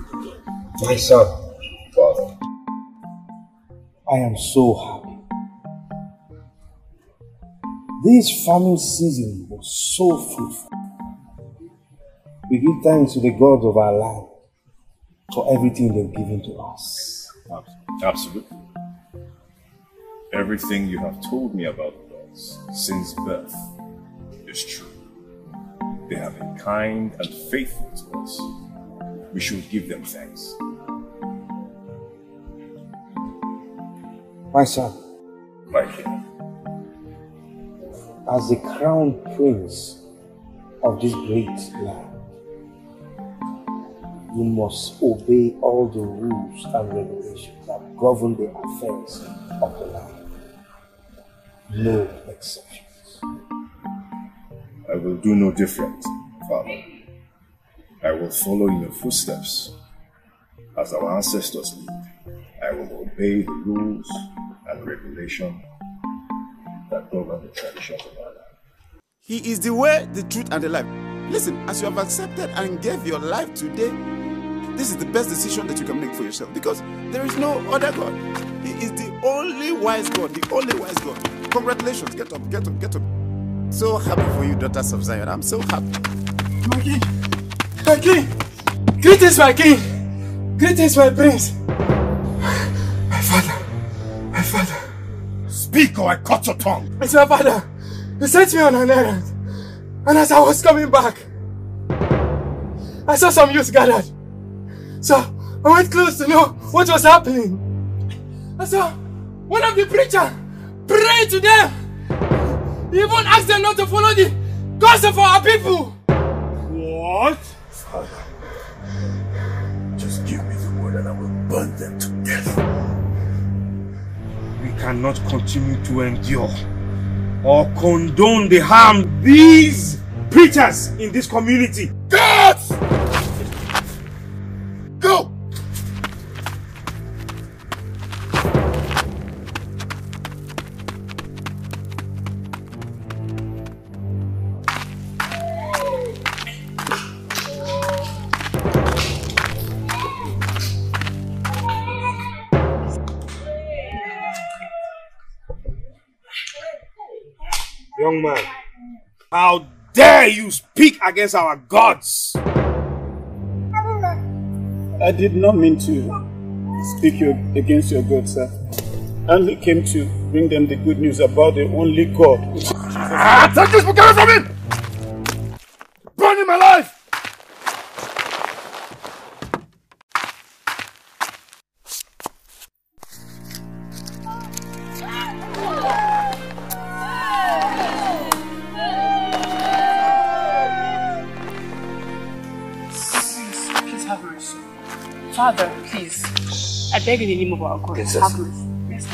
My son, Father, I am so happy. This farming season was so fruitful. We give thanks to the gods of our land for everything they've given to us. Absolutely. Everything you have told me about the gods since birth is true. They have been kind and faithful to us. We should give them thanks. My son, My king, as the crown prince of this great land, you must obey all the rules and regulations that govern the affairs of the land. No exceptions. I will do no different, Father. I will follow in your footsteps. As our ancestors did, I will obey the rules and regulations that govern the traditions of our land. He is the way, the truth, and the life. Listen, as you have accepted and gave your life today, this is the best decision that you can make for yourself, because there is no other God. He is the only wise God, the only wise God. Congratulations. Get up, get up, get up. So happy for you, daughters of Zion. I'm so happy. My king! My king! Greetings, my king! Greetings, my prince! My father! My father! Speak or I cut your tongue! It's my father! He sent me on an errand. And as I was coming back, I saw some youths gathered. So I went close to know what was happening. I saw one of the preachers pray to them. He even asked them not to follow the gospel for our people. What? Father, just give me the word and I will burn them to death. We cannot continue to endure or condone the harm these preachers in this community. Gods! Go! Young man, how dare you speak against our gods? I did not mean to speak against your God, sir. I only came to bring them the good news about the only God. Take this book away from him! Burn him alive! Father, please. I beg in the name of our God. Yes, have mercy. Yes,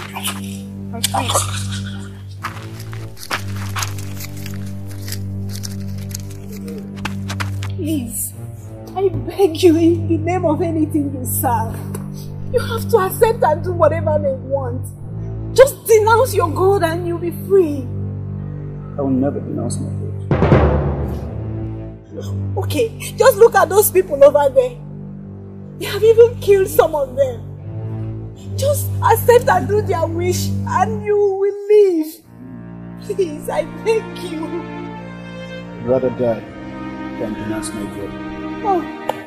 please, I beg you in the name of anything you serve. You have to accept and do whatever they want. Just denounce your God and you'll be free. I will never denounce my God. Okay, just look at those people over there. They have even killed some of them. Just accept and do their wish and you will live. Please, I beg you. I'd rather die than denounce my God. Oh.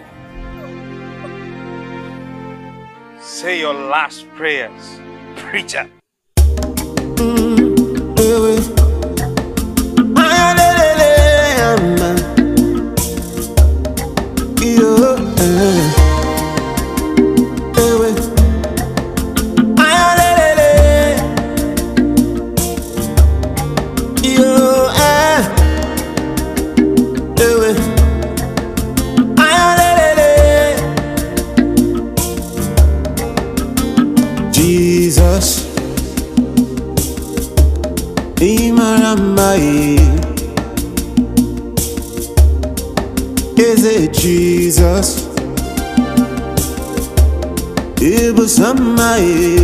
Say your last prayers, preacher. Jesus, Imaramai, is it Jesus? Ibusamai,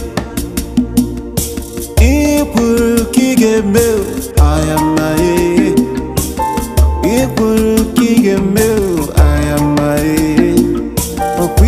Ipurukigemil, I am my, Ipurukigemil, I am my.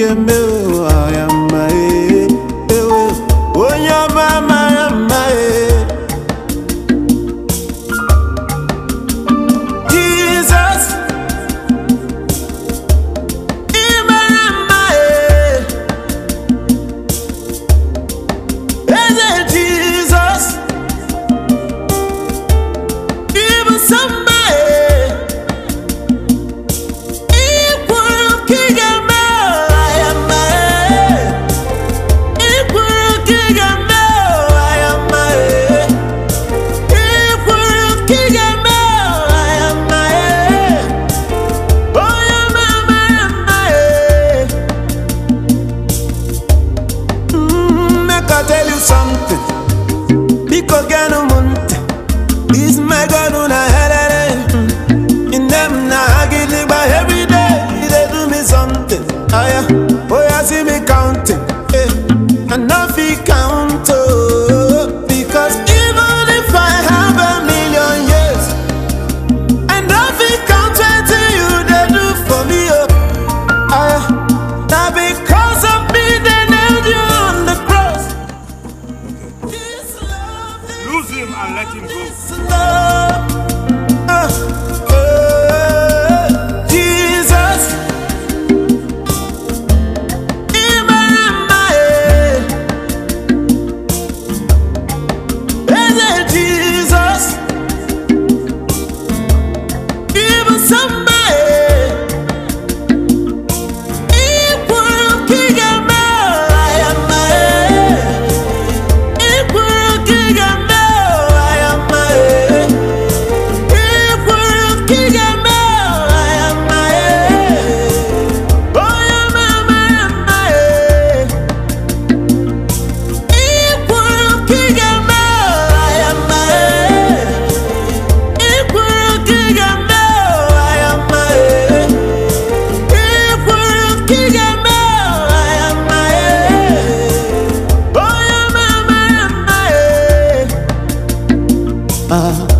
Ah.